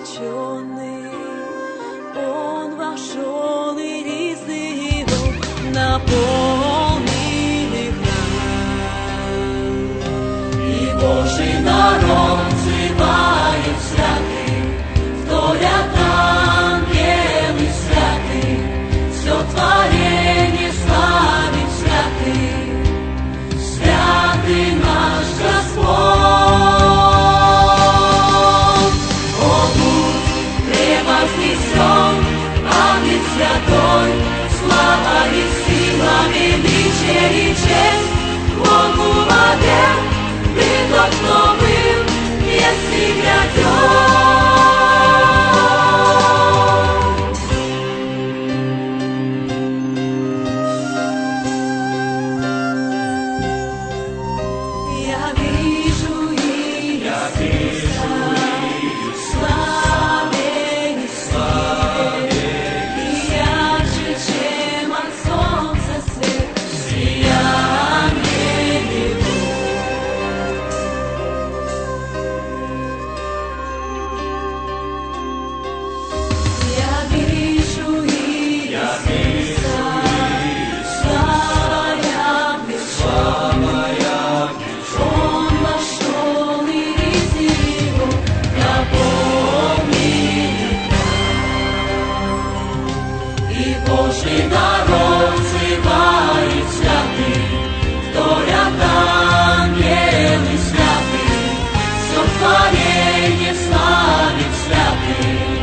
облеченный, Он вошел, и ризы Его наполнили храм. И Божий народ взывает святый, вторят ангелы святый, все творение славит святый, святый наш Господь. О, будь превознесен, ангел святой, слава и сила, величие и честь, Богу вовек, ты тот, кто был, есть и грядет. Я вижу Иисуса, славе и силе, и ярче, чем от солнца свет, сияние Его. Я вижу Иисуса, слава Он вошел, и ризы Его наполнили храм. И Божий народ взывает святый, вторят ангелы святый, все творение славит святый,